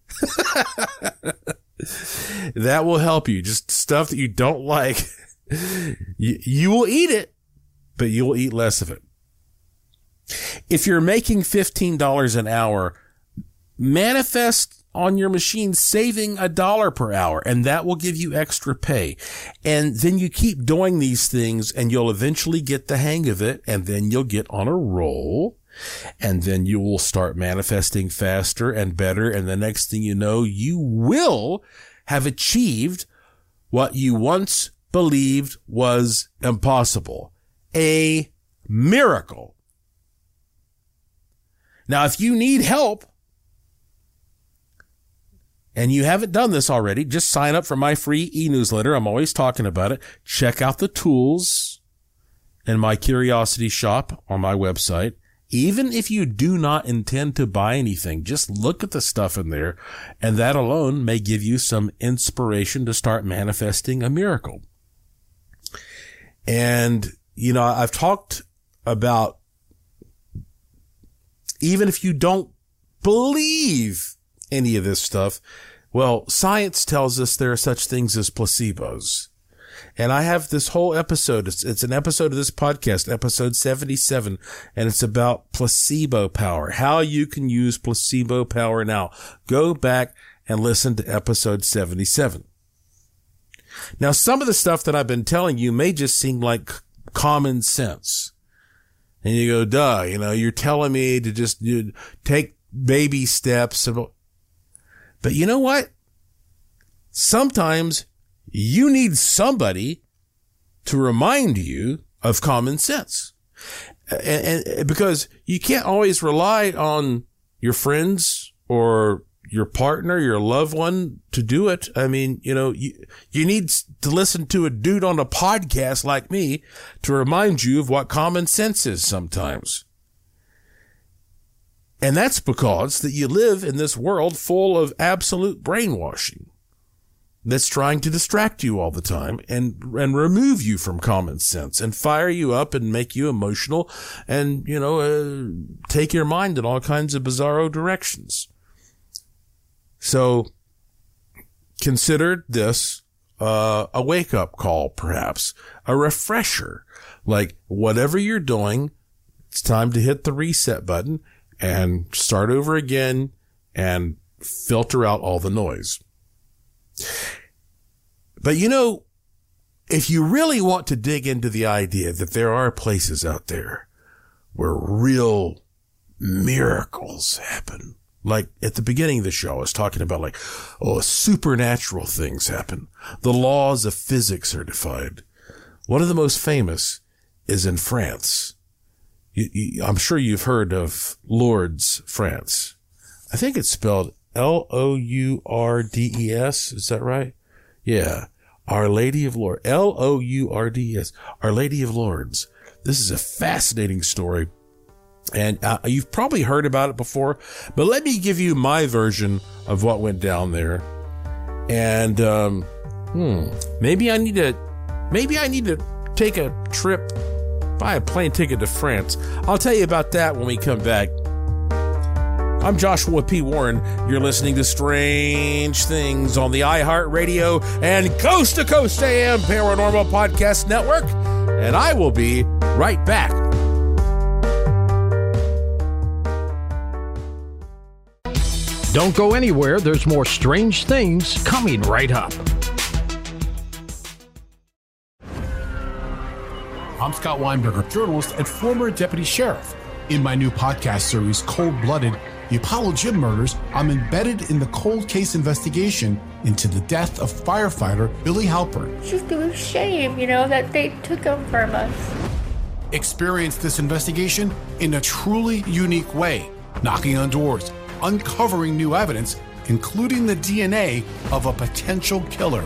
That will help you. Just stuff that you don't like. You will eat it, but you will eat less of it. If you're making $15 an hour, manifest on your machine saving $1 per hour, and that will give you extra pay. And then you keep doing these things, and you'll eventually get the hang of it, and then you'll get on a roll, and then you will start manifesting faster and better, and the next thing you know, you will have achieved what you once believed was impossible. A miracle. Now, if you need help, and you haven't done this already, just sign up for my free e-newsletter. I'm always talking about it. Check out the tools in my Curiosity shop on my website. Even if you do not intend to buy anything, just look at the stuff in there, and that alone may give you some inspiration to start manifesting a miracle. And, you know, I've talked about, even if you don't believe any of this stuff, well, science tells us there are such things as placebos. And I have this whole episode. It's an episode of this podcast, episode 77, and it's about placebo power, how you can use placebo power now. Go back and listen to episode 77. Now, some of the stuff that I've been telling you may just seem like common sense. And you go, duh, you're telling me to just take baby steps. But you know what? Sometimes you need somebody to remind you of common sense. And because you can't always rely on your friends or your partner, your loved one to do it. I mean, you need to listen to a dude on a podcast like me to remind you of what common sense is sometimes. And that's because that you live in this world full of absolute brainwashing that's trying to distract you all the time and remove you from common sense and fire you up and make you emotional and, take your mind in all kinds of bizarro directions. So consider this a wake-up call, perhaps, a refresher. Like, whatever you're doing, it's time to hit the reset button and start over again and filter out all the noise. But if you really want to dig into the idea that there are places out there where real miracles happen, like at the beginning of the show, I was talking about supernatural things happen. The laws of physics are defied. One of the most famous is in France. I'm sure you've heard of Lourdes, France. I think it's spelled Lourdes. Is that right? Yeah. Our Lady of Lourdes. Lourdes. Our Lady of Lourdes. This is a fascinating story. And you've probably heard about it before, but let me give you my version of what went down there. And maybe I need to take a trip, buy a plane ticket to France. I'll tell you about that when we come back. I'm Joshua P. Warren. You're listening to Strange Things on the iHeartRadio and Coast to Coast AM Paranormal Podcast Network. And I will be right back. Don't go anywhere. There's more Strange Things coming right up. I'm Scott Weinberger, journalist and former deputy sheriff. In my new podcast series, Cold Blooded, The Apollo Gym Murders, I'm embedded in the cold case investigation into the death of firefighter Billy Halpern. It's just a shame, that they took him from us. Experience this investigation in a truly unique way, knocking on doors, uncovering new evidence, including the DNA of a potential killer.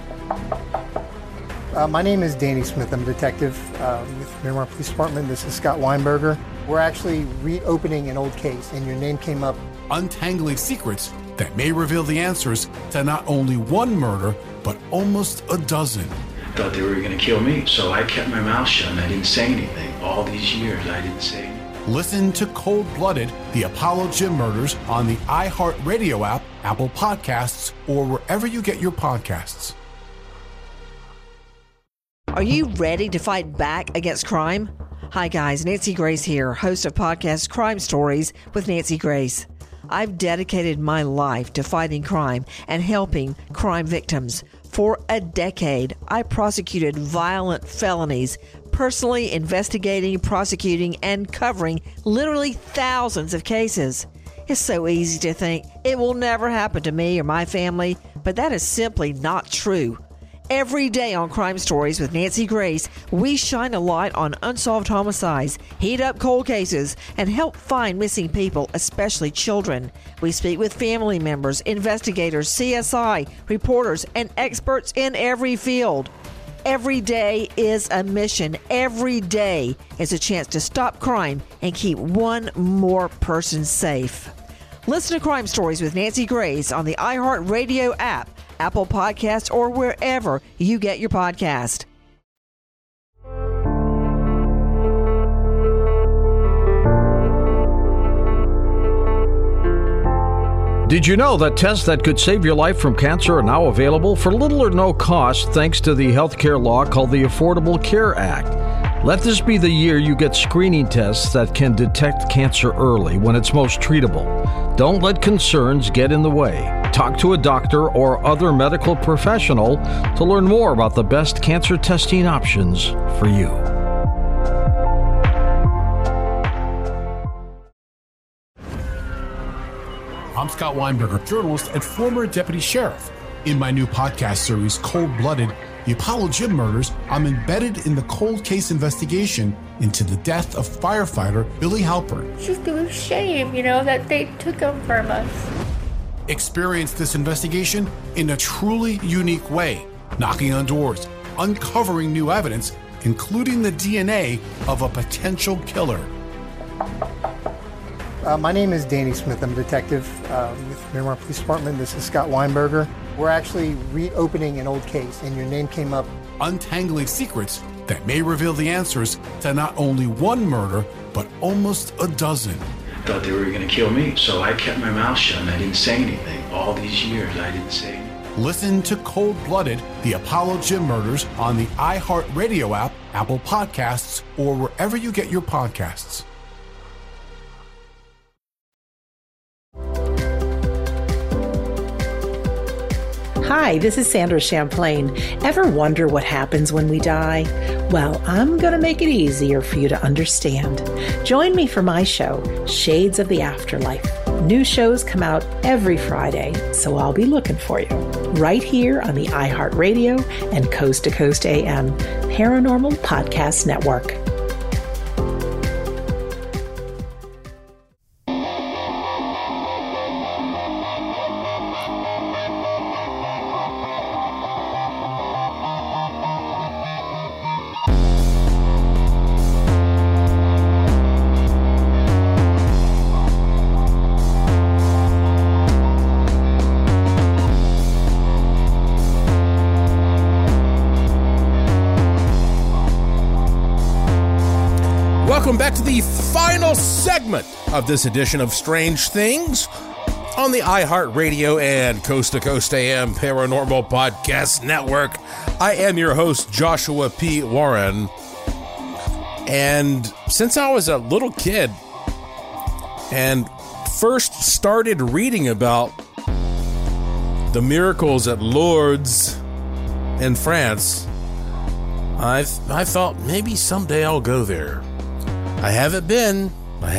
My name is Danny Smith. I'm a detective with Miramar Police Department. This is Scott Weinberger. We're actually reopening an old case, and your name came up. Untangling secrets that may reveal the answers to not only one murder, but almost a dozen. I thought they were going to kill me, so I kept my mouth shut and I didn't say anything. All these years, I didn't say anything. Listen to Cold Blooded, The Apollo Gym Murders on the iHeartRadio app, Apple Podcasts, or wherever you get your podcasts. Are you ready to fight back against crime? Hi guys, Nancy Grace here, host of podcast Crime Stories with Nancy Grace. I've dedicated my life to fighting crime and helping crime victims. For a decade, I prosecuted violent felonies, personally investigating, prosecuting, and covering literally thousands of cases. It's so easy to think it will never happen to me or my family, but that is simply not true. Every day on Crime Stories with Nancy Grace, we shine a light on unsolved homicides, heat up cold cases, and help find missing people, especially children. We speak with family members, investigators, CSI, reporters, and experts in every field. Every day is a mission. Every day is a chance to stop crime and keep one more person safe. Listen to Crime Stories with Nancy Grace on the iHeartRadio app, Apple Podcasts, or wherever you get your podcast. Did you know that tests that could save your life from cancer are now available for little or no cost thanks to the healthcare law called the Affordable Care Act? Let this be the year you get screening tests that can detect cancer early when it's most treatable. Don't let concerns get in the way. Talk to a doctor or other medical professional to learn more about the best cancer testing options for you. I'm Scott Weinberger, journalist and former deputy sheriff. In my new podcast series, Cold Blooded, The Apollo Gym Murders, I'm embedded in the cold case investigation into the death of firefighter Billy Halpern. It's just a shame, that they took him from us. Experience this investigation in a truly unique way, knocking on doors, uncovering new evidence, including the DNA of a potential killer. My name is Danny Smith. I'm a detective with Miramar Police Department. This is Scott Weinberger. We're actually reopening an old case, and your name came up. Untangling secrets that may reveal the answers to not only one murder, but almost a dozen. I thought they were going to kill me, so I kept my mouth shut and I didn't say anything. All these years, I didn't say anything. Listen to Cold Blooded, The Apollo Gym Murders on the iHeartRadio app, Apple Podcasts, or wherever you get your podcasts. Hi, this is Sandra Champlain. Ever wonder what happens when we die? Well, I'm going to make it easier for you to understand. Join me for my show, Shades of the Afterlife. New shows come out every Friday, so I'll be looking for you. Right here on the iHeartRadio and Coast to Coast AM Paranormal Podcast Network. Welcome back to the final segment of this edition of Strange Things on the iHeartRadio and Coast to Coast AM Paranormal Podcast Network. I am your host, Joshua P. Warren. And since I was a little kid and first started reading about the miracles at Lourdes in France, I thought maybe someday I'll go there. I haven't been.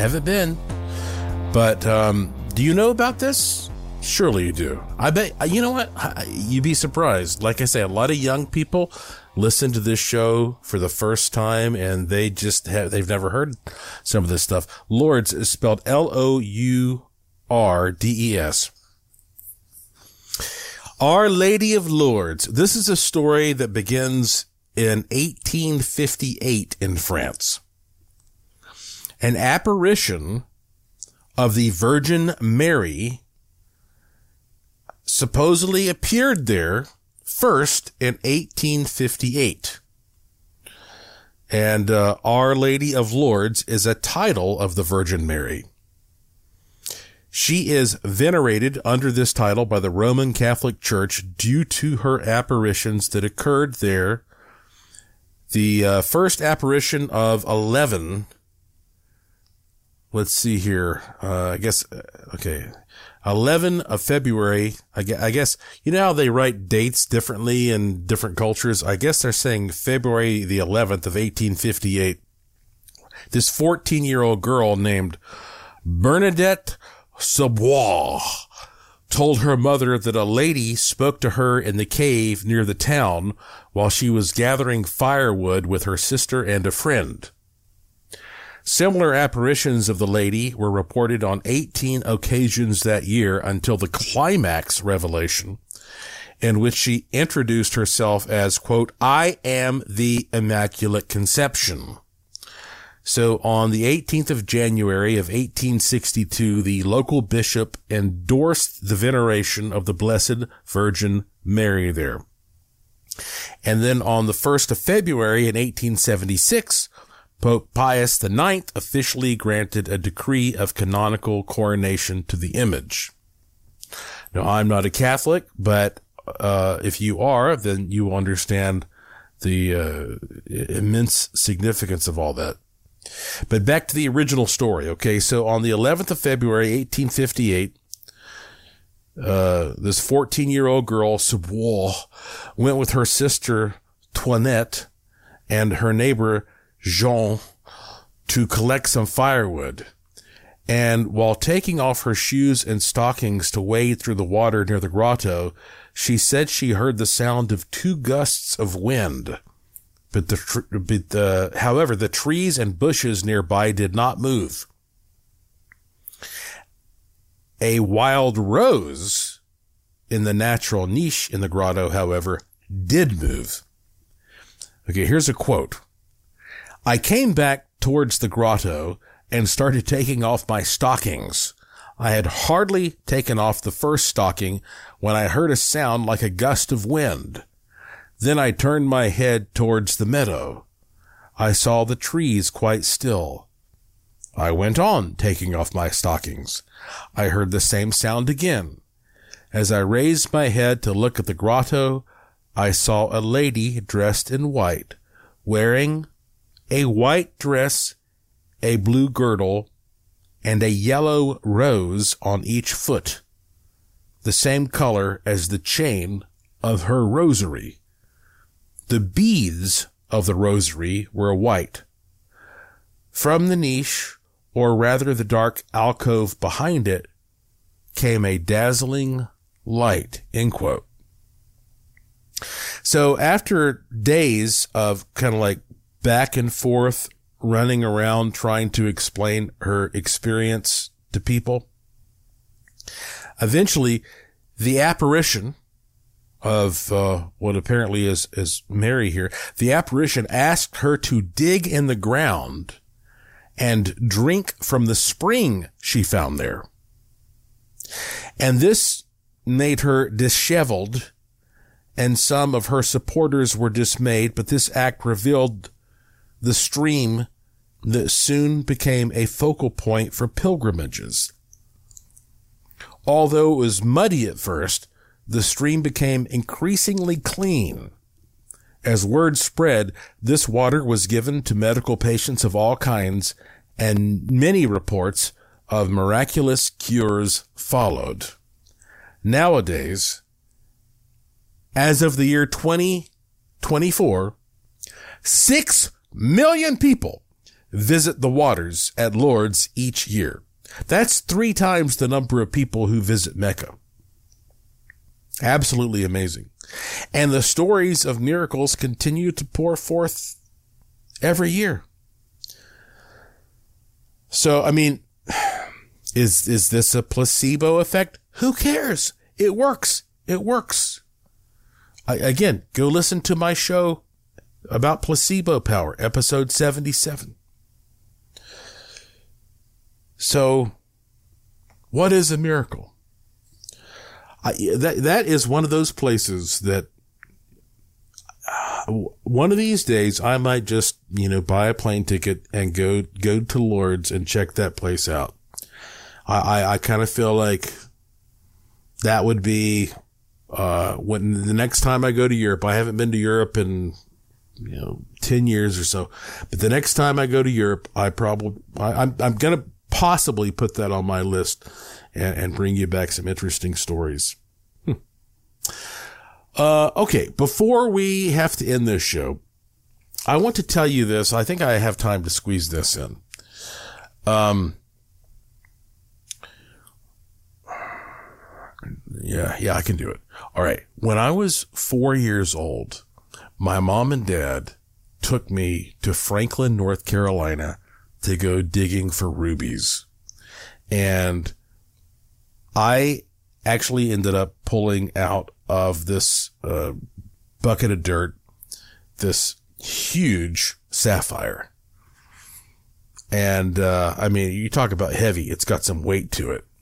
But do you know about this? Surely you do. I bet, you know what? You'd be surprised. Like I say, a lot of young people listen to this show for the first time and they've never heard some of this stuff. Lourdes is spelled Lourdes. Our Lady of Lourdes. This is a story that begins in 1858 in France. An apparition of the Virgin Mary supposedly appeared there first in 1858. And Our Lady of Lourdes is a title of the Virgin Mary. She is venerated under this title by the Roman Catholic Church due to her apparitions that occurred there. The first apparition of 11. Let's see here. 11 of February. I guess, you know how they write dates differently in different cultures? I guess they're saying February the 11th of 1858. This 14-year-old girl named Bernadette Saubois told her mother that a lady spoke to her in the cave near the town while she was gathering firewood with her sister and a friend. Similar apparitions of the lady were reported on 18 occasions that year until the climax revelation, in which she introduced herself as, quote, I am the Immaculate Conception. So on the 18th of January of 1862, the local bishop endorsed the veneration of the Blessed Virgin Mary there. And then on the 1st of February in 1876, Pope Pius IX officially granted a decree of canonical coronation to the image. Now, I'm not a Catholic, but if you are, then you understand the immense significance of all that. But back to the original story, okay? So on the 11th of February, 1858, this 14-year-old girl, Savoie, went with her sister, Toinette, and her neighbor, Jean, to collect some firewood. And while taking off her shoes and stockings to wade through the water near the grotto, she said she heard the sound of 2 gusts of wind. However, the trees and bushes nearby did not move. A wild rose in the natural niche in the grotto, however, did move. Okay, here's a quote. I came back towards the grotto and started taking off my stockings. I had hardly taken off the first stocking when I heard a sound like a gust of wind. Then I turned my head towards the meadow. I saw the trees quite still. I went on taking off my stockings. I heard the same sound again. As I raised my head to look at the grotto, I saw a lady dressed in white, wearing a white dress, a blue girdle, and a yellow rose on each foot, the same color as the chain of her rosary. The beads of the rosary were white. From the niche, or rather the dark alcove behind it, came a dazzling light, end quote. So after days of kind of like back and forth running around trying to explain her experience to people, eventually the apparition of what apparently is Mary here, the apparition asked her to dig in the ground and drink from the spring she found there. And this made her disheveled, and some of her supporters were dismayed, but this act revealed the stream that soon became a focal point for pilgrimages. Although it was muddy at first, the stream became increasingly clean. As word spread, this water was given to medical patients of all kinds, and many reports of miraculous cures followed. Nowadays, as of the year 2024, 6 million people visit the waters at Lourdes each year. That's 3 times the number of people who visit Mecca. Absolutely amazing. And the stories of miracles continue to pour forth every year. So, I mean, is this a placebo effect? Who cares? It works. It works. Again, go listen to my show about placebo power, episode 77. So, what is a miracle? That is one of those places that one of these days I might just, buy a plane ticket and go to Lourdes and check that place out. I kind of feel like that would be, when the next time I go to Europe. I haven't been to Europe in, 10 years or so, but the next time I go to Europe, I'm going to possibly put that on my list and bring you back some interesting stories. Okay. Before we have to end this show, I want to tell you this. I think I have time to squeeze this in. Yeah, I can do it. All right. When I was 4 years old, my mom and dad took me to Franklin, North Carolina to go digging for rubies. And I actually ended up pulling out of this bucket of dirt this huge sapphire. And, you talk about heavy. It's got some weight to it.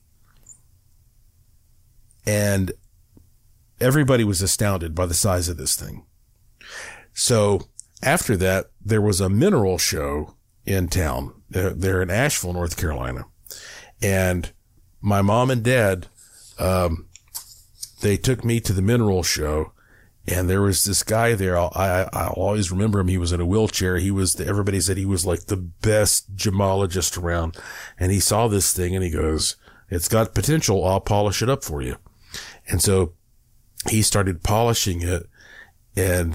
And everybody was astounded by the size of this thing. So after that, there was a mineral show in town. They're in Asheville, North Carolina. And my mom and dad, they took me to the mineral show, and there was this guy there. I'll always remember him. He was in a wheelchair. Everybody said he was like the best gemologist around. And he saw this thing and he goes, "It's got potential. I'll polish it up for you." And so he started polishing it, and,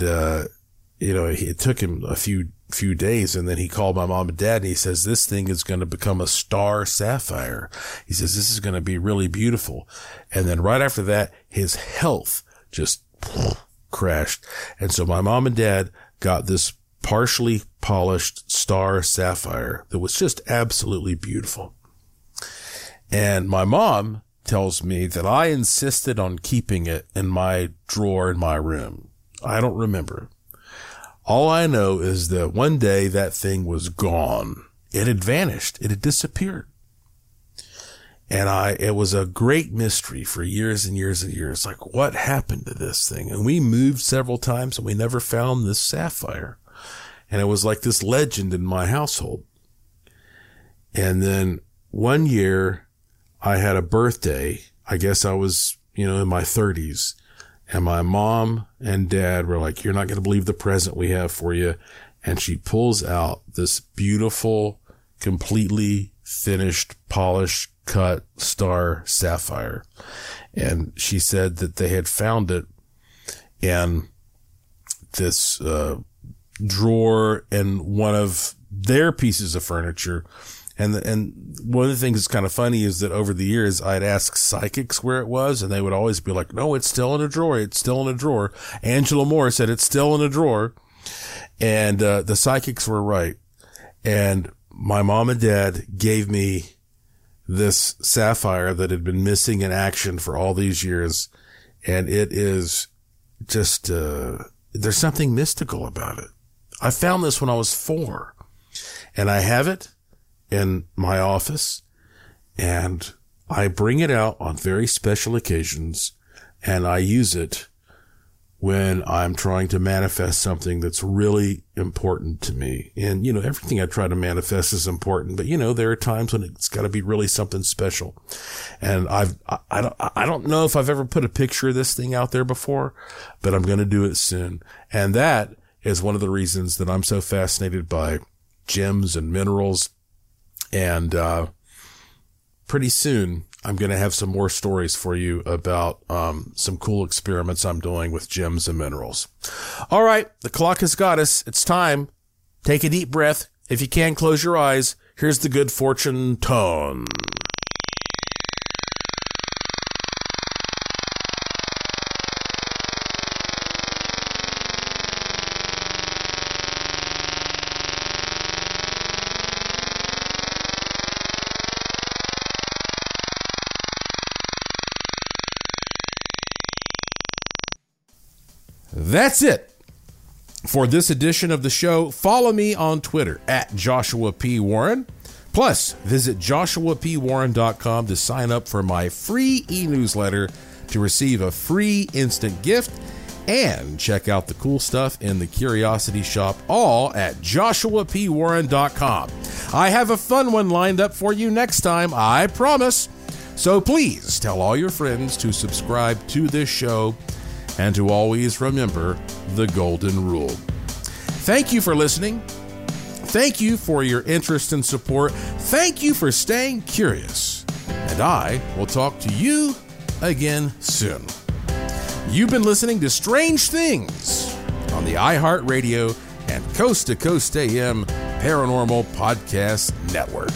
it took him a few days, and then he called my mom and dad, and he says, "This thing is going to become a star sapphire." He says, "This is going to be really beautiful." And then right after that, his health just crashed. And so my mom and dad got this partially polished star sapphire that was just absolutely beautiful. And my mom tells me that I insisted on keeping it in my drawer in my room. I don't remember. All I know is that one day that thing was gone. It had vanished. It had disappeared. And it was a great mystery for years and years and years. Like, what happened to this thing? And we moved several times and we never found this sapphire. And it was like this legend in my household. And then one year I had a birthday. I guess I was, in my 30s. And my mom and dad were like, "You're not going to believe the present we have for you." And she pulls out this beautiful, completely finished, polished, cut star sapphire. And she said that they had found it in this drawer in one of their pieces of furniture. And one of the things that's kind of funny is that over the years, I'd ask psychics where it was, and they would always be like, "No, it's still in a drawer. It's still in a drawer." Angela Moore said it's still in a drawer. And the psychics were right. And my mom and dad gave me this sapphire that had been missing in action for all these years. And it is just, there's something mystical about it. I found this when I was 4, and I have it in my office, and I bring it out on very special occasions, and I use it when I'm trying to manifest something that's really important to me. And, everything I try to manifest is important, but, there are times when it's got to be really something special. And I don't know if I've ever put a picture of this thing out there before, but I'm going to do it soon. And that is one of the reasons that I'm so fascinated by gems and minerals. And pretty soon, I'm going to have some more stories for you about some cool experiments I'm doing with gems and minerals. All right, the clock has got us. It's time. Take a deep breath. If you can, close your eyes. Here's the good fortune tone. That's it for this edition of the show. Follow me on Twitter at Joshua P. Warren. Plus, visit joshuapwarren.com to sign up for my free e-newsletter to receive a free instant gift, and check out the cool stuff in the Curiosity Shop, all at joshuapwarren.com. I have a fun one lined up for you next time, I promise. So please tell all your friends to subscribe to this show, and to always remember the golden rule. Thank you for listening. Thank you for your interest and support. Thank you for staying curious. And I will talk to you again soon. You've been listening to Strange Things on the iHeartRadio and Coast to Coast AM Paranormal Podcast Network.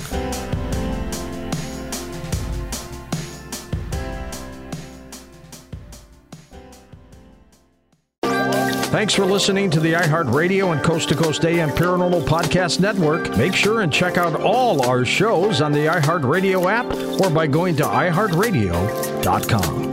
Thanks for listening to the iHeartRadio and Coast to Coast AM Paranormal Podcast Network. Make sure and check out all our shows on the iHeartRadio app or by going to iHeartRadio.com.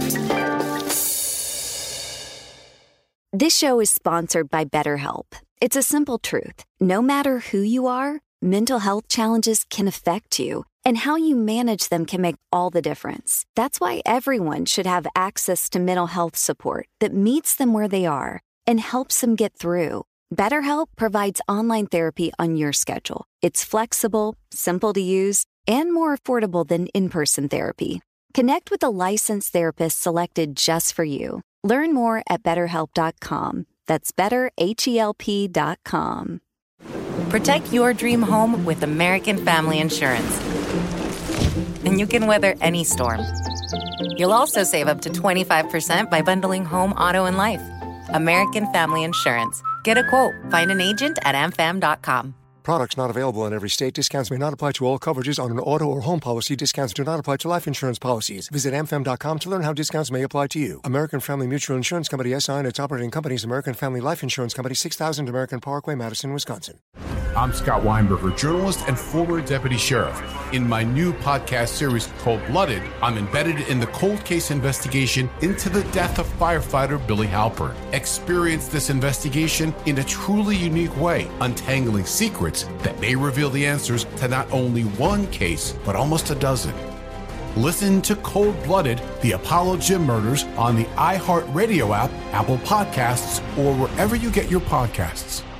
This show is sponsored by BetterHelp. It's a simple truth. No matter who you are, mental health challenges can affect you, and how you manage them can make all the difference. That's why everyone should have access to mental health support that meets them where they are and helps them get through. BetterHelp provides online therapy on your schedule. It's flexible, simple to use, and more affordable than in-person therapy. Connect with a licensed therapist selected just for you. Learn more at BetterHelp.com. That's BetterHelp.com. Protect your dream home with American Family Insurance. And you can weather any storm. You'll also save up to 25% by bundling home, auto, and life. American Family Insurance. Get a quote. Find an agent at amfam.com. Products not available in every state. Discounts may not apply to all coverages on an auto or home policy. Discounts do not apply to life insurance policies. Visit amfam.com to learn how discounts may apply to you. American Family Mutual Insurance Company, SI, and its operating companies, American Family Life Insurance Company, 6000 American Parkway, Madison, Wisconsin. I'm Scott Weinberger, journalist and former deputy sheriff. In my new podcast series called Blooded, I'm embedded in the cold case investigation into the death of firefighter Billy Halpern. Experience this investigation in a truly unique way, untangling secrets that may reveal the answers to not only one case, but almost a dozen. Listen to Cold-Blooded, The Apollo Gym Murders on the iHeartRadio app, Apple Podcasts, or wherever you get your podcasts.